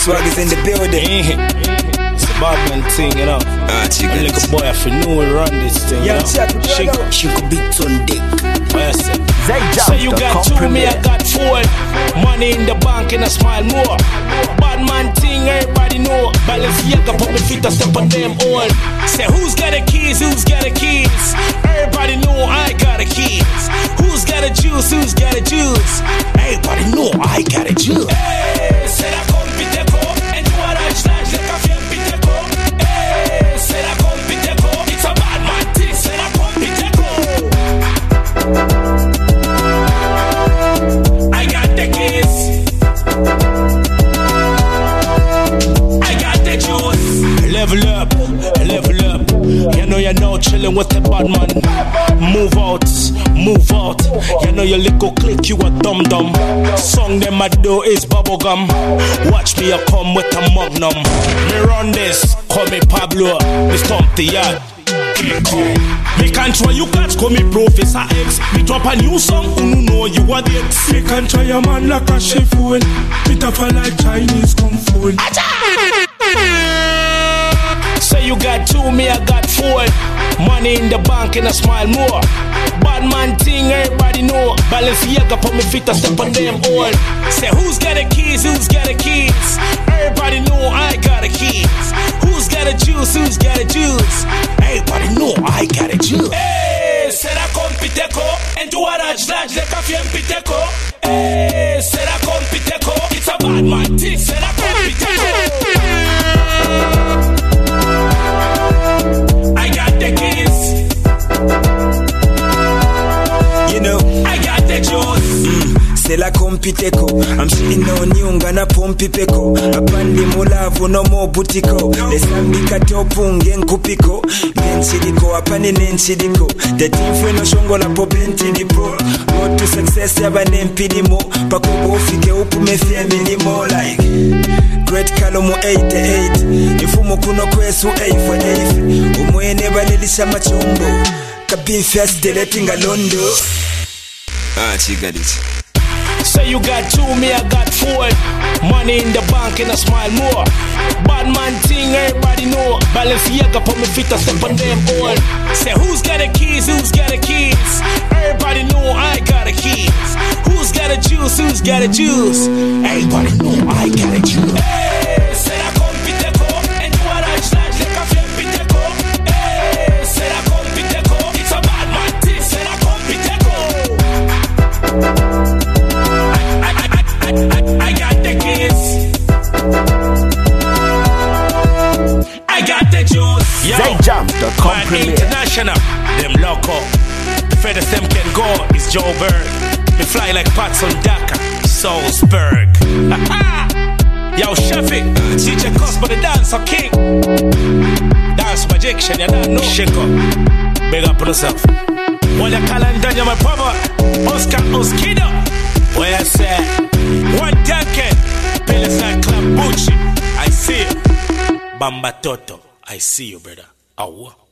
swag is in the building. It's a bad man thing, you know. I'm like a boy, I feel know we run this thing, you know. She could beat on dick. So you got two, me I got four. Money in the bank and I smile more. Bad man thing, everybody know. Balenciaga put me feet a step on them all. Say who's got the keys, who's got the keys? Everybody know I got the keys. Who's got the juice, who's got the juice? Everybody know I got the juice. Hey, c'est la compiteco. And you are a slash like a film piteco. Hey, c'est la compiteco. It's a bad man thing, c'est la compiteco. I got the keys. I got the juice. Level up, level up. You know chillin' with the bad man. Move out, move out. You know your little click, you a dum-dum. Song them I do is bubblegum. Watch me, I come with a magnum. Me run this, call me Pablo. Me stomp the yard. Me control you catch, call me Professor X. Me drop a new song, who know you are the X. Me control your man like a chef fool. Me tougher like Chinese kung fu. Say you got two, me I got four. Money in the bank and I smile more. Bad man thing, everybody know. Balenciaga put me feet a step on them all. Say who's got the keys, who's got the keys? Everybody know I got the keys. Who's got the juice, who's got the juice? Everybody know I got the juice. Hey, será compiteco. En tu arach like a café piteco. Hey, será compiteco. It's a bad man thing, será compiteco. I got the keys. You know, I got the juice. C'est la compiteco. I'm sitting on you, ngana pompi peko. Apandi mulavu no mo butiko. Lesambika topu ngenkupiko. Nenchidiko, apani nenchidiko. The team fwe no shongo la popenti dipo. Road to success yaba nempidimo. Pakubo ufike upu mefie minimo. Like Great Kalomo 88. Ifumo kuno kwesu A for A. Umwene balilisha machumbo. Kabi first deleting a londo. Chigadit. Say you got two, me I got four. Money in the bank and I smile more. Bad man thing, everybody know. Balenciaga put me feet a step on them all. Say who's got the keys, who's got the keys? Everybody know I got the keys. Who's got the juice, who's got the juice? Everybody know I got the juice. Hey, c'est la compiteco. And you are a slash like a film piteco. Hey, c'est la compiteco. It's a bad man thing, c'est la compiteco. I got the keys. I got the juice. Yo, ZayJam.com International. Them loco. The furthest them can go is Joe Berg. They fly like Pats on Dakar, Salzburg. Yo, Shafi, DJ Cosmo the dancer king. Dance projection, you don't know. Shake up. Big up on yourself. While you call and Daniel, my brother, Oscar Oskido. Where I say, one Duncan, Palace Nightclub, Bucci. I see you. Bamba Toto, I see you, brother. Awa.